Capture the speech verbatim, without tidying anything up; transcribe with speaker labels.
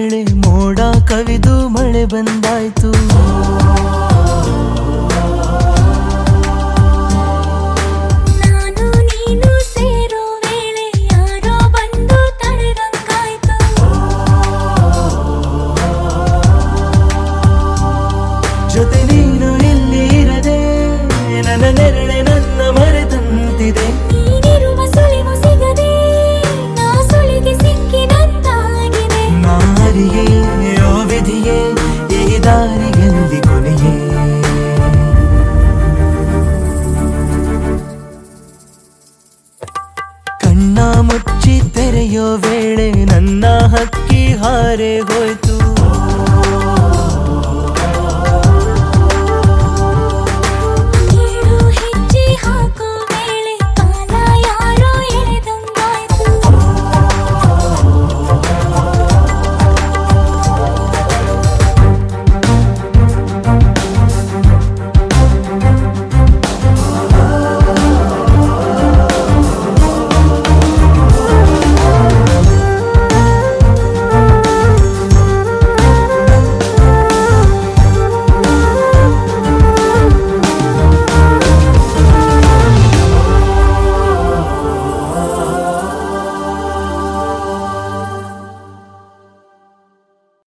Speaker 1: ವೇಳೆ ಮೋಡ ಕವಿದು ಮಳೆ ಬಂದಾಯ್ತು.
Speaker 2: ನಾನು ನೀನು ಸೇರೋ ವೇಳೆ ಯಾರೋ ಬಂದು ತಡೆದಂಗಾಯ್ತು.
Speaker 1: ಜೊತೆ ನೀನು ಇಲ್ಲಿ ಇರದೆ ನನ್ನ ನೆರಳೆ ನನ್ನ ಮರೆತಂತಿದೆ.
Speaker 2: ನೀನಿರುವ ಸುಳಿವು ಸಿಗದೆ ನಾ ಸುಳಿಗೆ ಸಿಕ್ಕಿದಂತಾಗಿದೆ.
Speaker 1: ನಾರಿಯೇ ಓ ವಿಧಿಯೇ ಈ ದಾರಿಯಲ್ಲಿ ಕೊನೆಯೇ. ಕಣ್ಣ ಮುಚ್ಚಿ ತೆರೆಯೋ ವೇಳೆ ನನ್ನ ಹಕ್ಕಿ ಹಾರೆ ಹೋಯ್ತು.